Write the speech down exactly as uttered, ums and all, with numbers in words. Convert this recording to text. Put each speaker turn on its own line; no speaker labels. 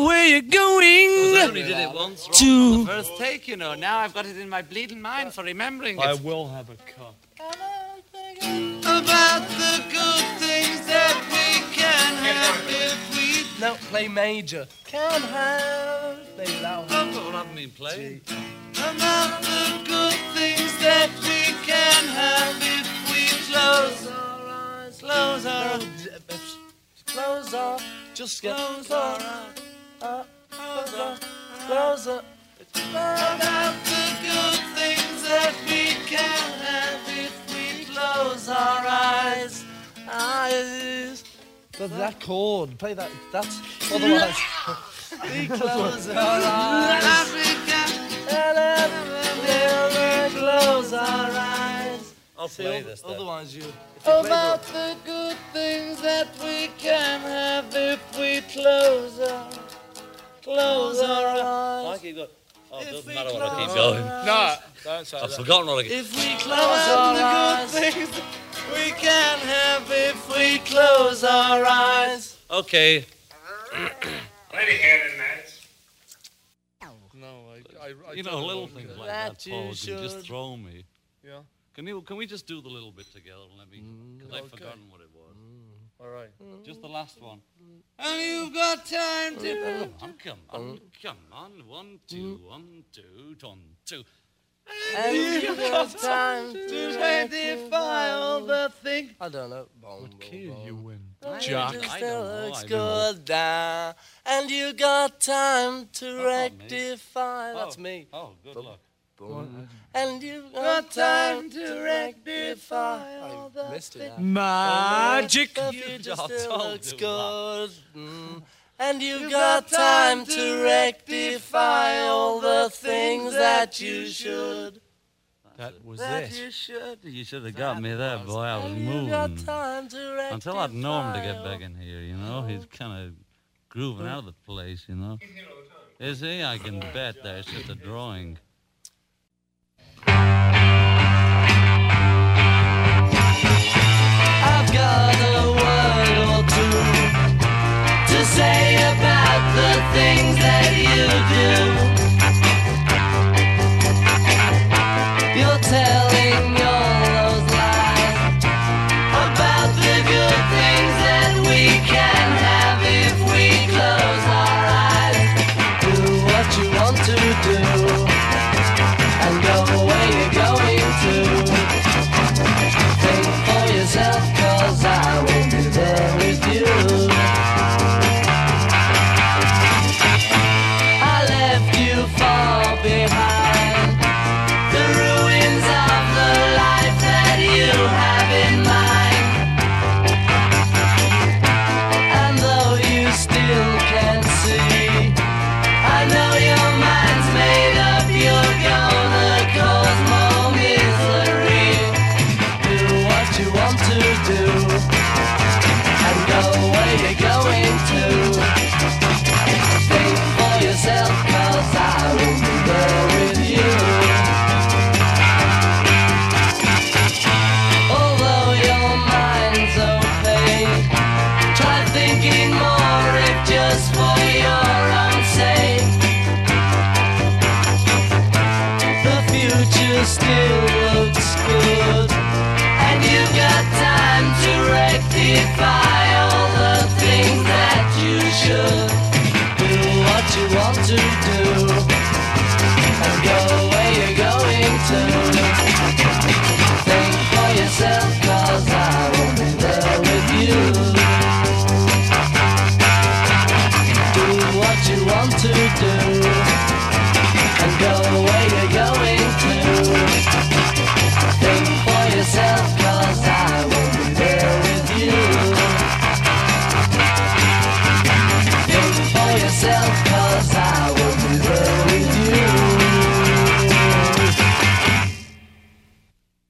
where you going?
I only did it once wrong
To-
on the first take, you know. Now I've got it in my bleeding mind for remembering
I
it.
will have a cup.
About the good things that we can have if we...
No, play major. Can have. Play loud.
Oh, but what haven't been playing? About the good things that we can have if we close our eyes. Close our eyes.
Close up. Just get
Close our eyes.
up. Close up. Close up.
About the good things that we can have if we close our eyes.
Eyes. But that chord, play that. That's otherwise. We close our eyes. And then we'll close our eyes.
I'll play this then.
Otherwise, you.
About the good things that we can have if we close our, close our eyes.
I keep going. Oh, it
If
doesn't
we
matter what I keep
close
going.
our
No, don't say
I've
that.
forgotten what I keep.
If we close our eyes, the good things we can have if we close our eyes.
Okay.
Lady Hannon, Matt.
No, I, I, I
You
don't
know, little things like
That
that,
you
Paul, can just
should.
throw me.
Yeah.
Can you? Can we just do the little bit together and let me? Because I've
okay.
forgotten what it was.
All right.
Just the last one.
And you've got time to...
Come on, come on, come on. One, two, one, two, one, two.
And you got time to
identify all the things.
I don't know. Boom,
Key
boom,
you
boom.
win.
I
Jack.
don't- I
Still
don't know,
looks
I don't know.
good down. And you got time to
not me.
rectify. That's
Oh.
me.
Oh, good luck.
Boom. And you got
Got
time
time
to
to
rectify.
rectify all
I
the
missed it.
things.
now.
Magic.
The
You
future
just
still
don't
looks
do
good. Mm. And you
You've
got
got
time
time
to
to
rectify all the things that you should.
That was
That
it.
you should. You should have got me there, boy. I was
And you got
moving.
time to rectify.
Until I'd known him to get
all-
back in here, you know. He's kind of grooving out of the place, you know. Is he? I can bet that's just a drawing.
I've got a word or two to say about the things that you do. You're telling all those lies about the good things that we can have if we close our eyes. Do what you want to do and go where you're going to. Think for yourself, cause I will be there with you. I left you far behind, the ruins of the life that you have in mind. And though you still can't see, I know your mind's made up, you're gonna cause more misery. Do what you want to do and go where you're going to. Think for yourself, cause I will be there with you. Although your mind's opaque, try thinking more if just for your own sake. The future still looks good, and you've got time to rectify all the things that you should. Do what you want to do and go where you're going to. Think for yourself, cause I will be there with you. Do what you want to do and go where you're going to. Think for yourself, cause I will be there with you. Think for yourself, cause